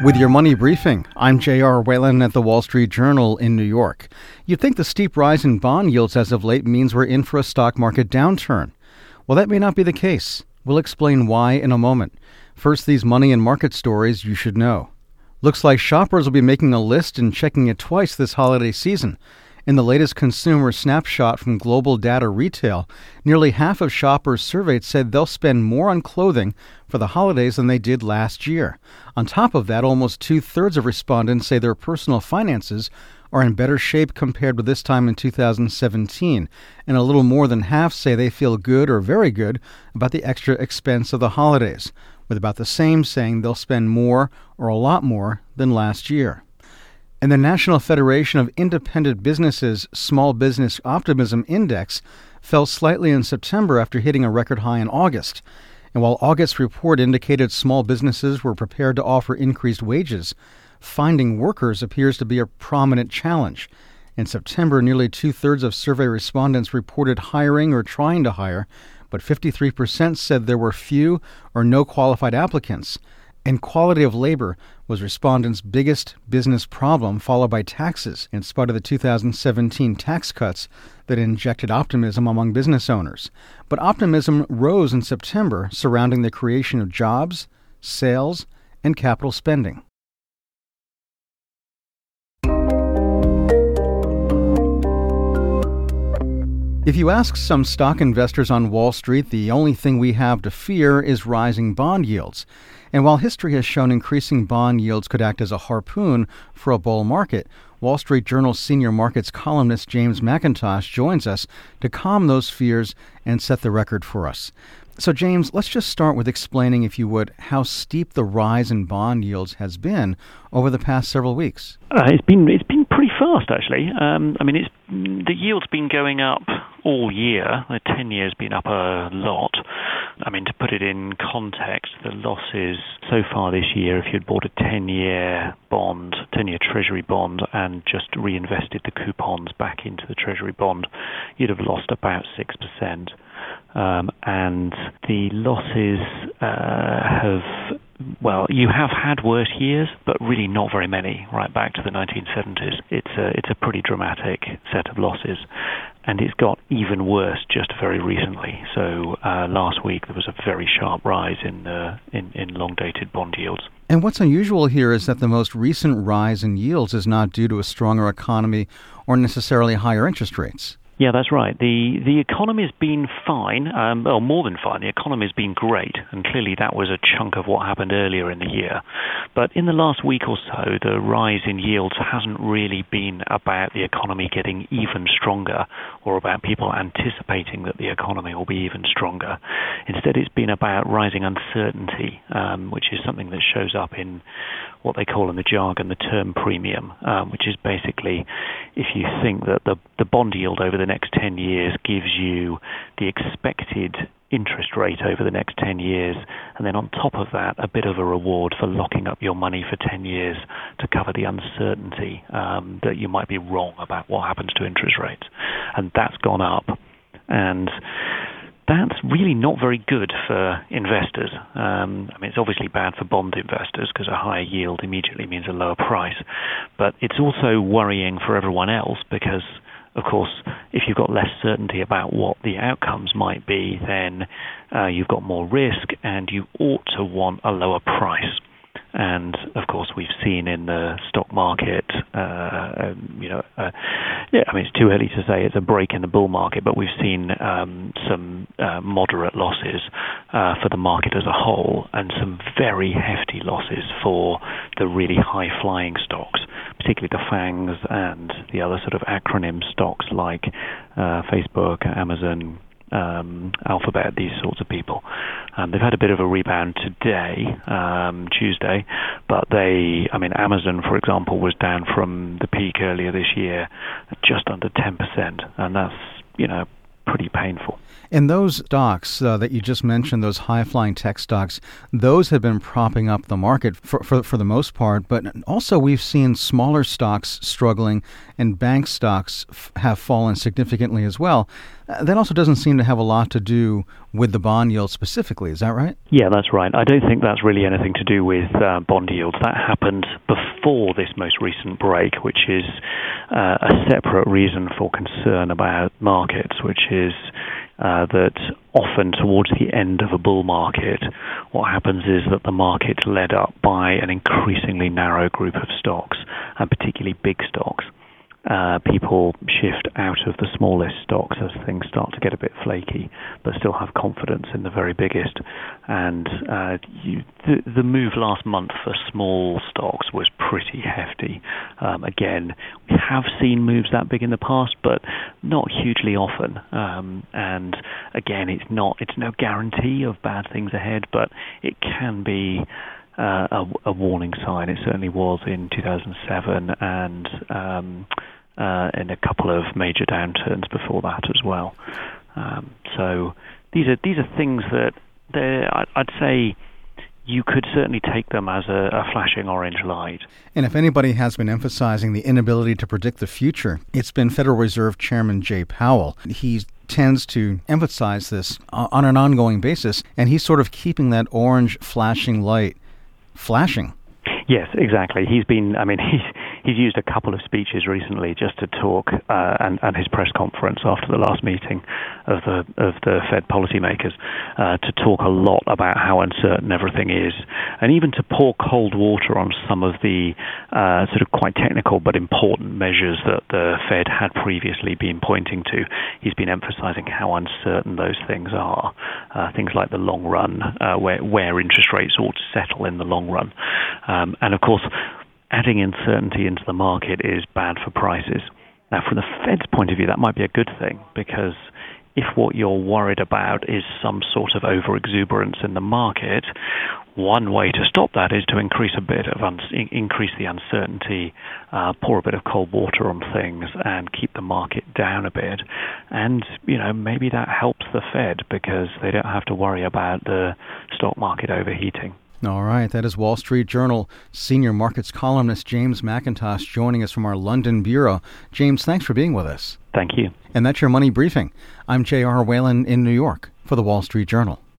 With your money briefing, I'm J.R. Whalen at the Wall Street Journal in New York. You'd think the steep rise in bond yields as of late means we're in for a stock market downturn. Well, that may not be the case. We'll explain why in a moment. First, these money and market stories you should know. Looks like shoppers will be making a list and checking it twice this holiday season. In the latest consumer snapshot from Global Data Retail, nearly half of shoppers surveyed said they'll spend more on clothing for the holidays than they did last year. On top of that, almost two-thirds of respondents say their personal finances are in better shape compared with this time in 2017, and a little more than half say they feel good or very good about the extra expense of the holidays, with about the same saying they'll spend more or a lot more than last year. And the National Federation of Independent Businesses Small Business Optimism Index fell slightly in September after hitting a record high in August. And while August's report indicated small businesses were prepared to offer increased wages, finding workers appears to be a prominent challenge. In September, nearly two-thirds of survey respondents reported hiring or trying to hire, but 53% said there were few or no qualified applicants. And quality of labor was respondents' biggest business problem, followed by taxes, in spite of the 2017 tax cuts that injected optimism among business owners. But optimism rose in September surrounding the creation of jobs, sales, and capital spending. If you ask some stock investors on Wall Street, the only thing we have to fear is rising bond yields. And while history has shown increasing bond yields could act as a harpoon for a bull market, Wall Street Journal senior markets columnist James Mackintosh joins us to calm those fears and set the record for us. So, James, let's just start with explaining, if you would, how steep the rise in bond yields has been over the past several weeks. It's been pretty fast, actually. The yield's been going up all year. The 10-year's been up a lot. To put it in context, the losses so far this year, if you'd bought a 10-year bond, 10-year Treasury bond, and just reinvested the coupons back into the Treasury bond, you'd have lost about 6%. And the losses you have had worse years, but really not very many, right back to the 1970s. It's a pretty dramatic set of losses, and it's got even worse just very recently. So last week there was a very sharp rise in long-dated bond yields. And what's unusual here is that the most recent rise in yields is not due to a stronger economy or necessarily higher interest rates. Yeah, that's right. The economy's been fine, more than fine. The economy's been great, and clearly that was a chunk of what happened earlier in the year. But in the last week or so, the rise in yields hasn't really been about the economy getting even stronger or about people anticipating that the economy will be even stronger. Instead, it's been about rising uncertainty, which is something that shows up in what they call in the jargon the term premium, which is basically if you think that the bond yield over the next 10 years gives you the expected interest rate over the next 10 years, and then on top of that, a bit of a reward for locking up your money for 10 years to cover the uncertainty that you might be wrong about what happens to interest rates. And that's gone up. And that's really not very good for investors. It's obviously bad for bond investors because a higher yield immediately means a lower price. But it's also worrying for everyone else because, of course, if you've got less certainty about what the outcomes might be, then you've got more risk and you ought to want a lower price. And, of course, we've seen in the stock market, it's too early to say it's a break in the bull market, but we've seen some moderate losses for the market as a whole and some very hefty losses for the really high-flying stocks, particularly the FANGs and the other sort of acronym stocks like Facebook, Amazon, Alphabet, these sorts of people. They've had a bit of a rebound today, Tuesday, but Amazon, for example, was down from the peak earlier this year just under 10%, and that's, pretty painful. And those stocks that you just mentioned, those high-flying tech stocks, those have been propping up the market for the most part. But also we've seen smaller stocks struggling and bank stocks have fallen significantly as well. That also doesn't seem to have a lot to do with the bond yield specifically. Is that right? Yeah, that's right. I don't think that's really anything to do with bond yields. That happened before this most recent break, which is a separate reason for concern about markets, which is that often towards the end of a bull market, what happens is that the market's led up by an increasingly narrow group of stocks, and particularly big stocks. People shift out of the smallest stocks as things start to get a bit flaky, but still have confidence in the very biggest. And the move last month for small stocks was pretty hefty. Again, we have seen moves that big in the past, but not hugely often. And again, it's no guarantee of bad things ahead, but it can be a warning sign. It certainly was in 2007 and in a couple of major downturns before that as well. So these are things that I'd say you could certainly take them as a flashing orange light. And if anybody has been emphasizing the inability to predict the future, it's been Federal Reserve Chairman Jay Powell. He tends to emphasize this on an ongoing basis, and he's sort of keeping that orange flashing light flashing. Yes, exactly. He's used a couple of speeches recently just to talk, and his press conference after the last meeting of the Fed policymakers, to talk a lot about how uncertain everything is, and even to pour cold water on some of the sort of quite technical but important measures that the Fed had previously been pointing to. He's been emphasizing how uncertain those things are, things like the long run, where interest rates ought to settle in the long run. And of course, adding uncertainty into the market is bad for prices. Now, from the Fed's point of view, that might be a good thing, because if what you're worried about is some sort of overexuberance in the market, one way to stop that is to increase the uncertainty, pour a bit of cold water on things, and keep the market down a bit. And maybe that helps the Fed because they don't have to worry about the stock market overheating. All right, that is Wall Street Journal senior markets columnist James Mackintosh joining us from our London bureau. James, thanks for being with us. Thank you. And that's your Money Briefing. I'm J.R. Whalen in New York for the Wall Street Journal.